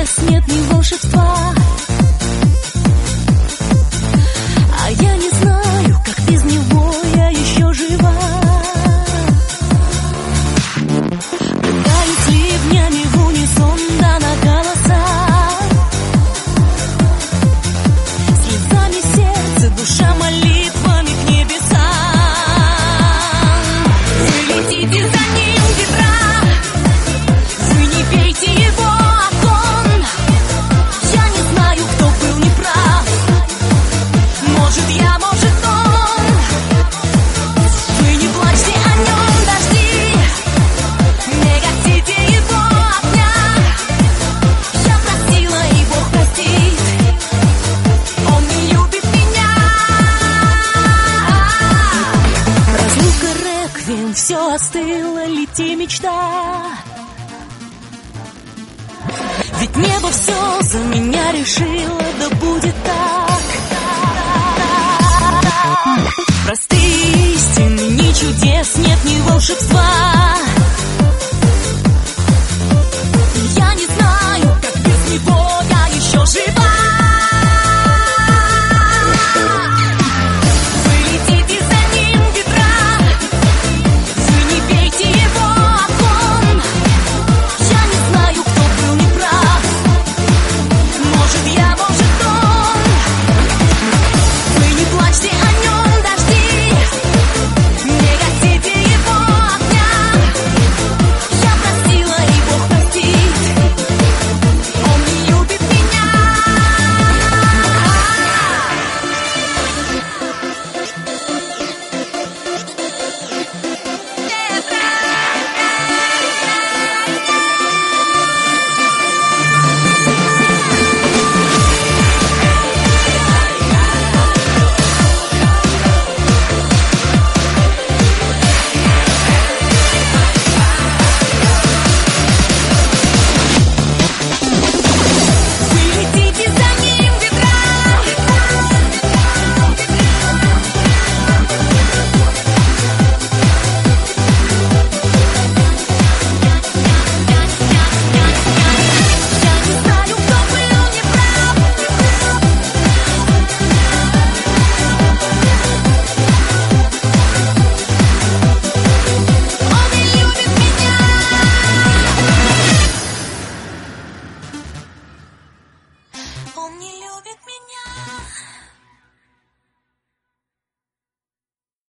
чудес, нет ни волшебства. А я не знаю, как без него я еще жива. Пытаюсь ливнями в унисон, да на голоса, слезами сердце, душа молитвами к небесам. Вы летите за ним ветра, вы не верите его окон. Я не знаю, кто был неправ, может я, может он. Вы не плачьте о нем, дожди, не гасите его огня. Я просила, и Бог простит, он не любит меня. Разлука, реквием, все остыло, лети, мечта. Ведь небо все за меня решило, да будет так. Простые истины, ни чудес, нет ни волшебства. Я не знаю, как без него я еще жива. Вы летите за ним ветра, вы не верите его окон. Я не знаю, кто был неправ, может я, может он. Вы не плачьте о нем, дожди, не гасите его огня. Я просила, и Бог простит, он не любит меня. Вы летите за ним ветра, я не знаю, кто был неправ, он не любит меня. Он не любит меня.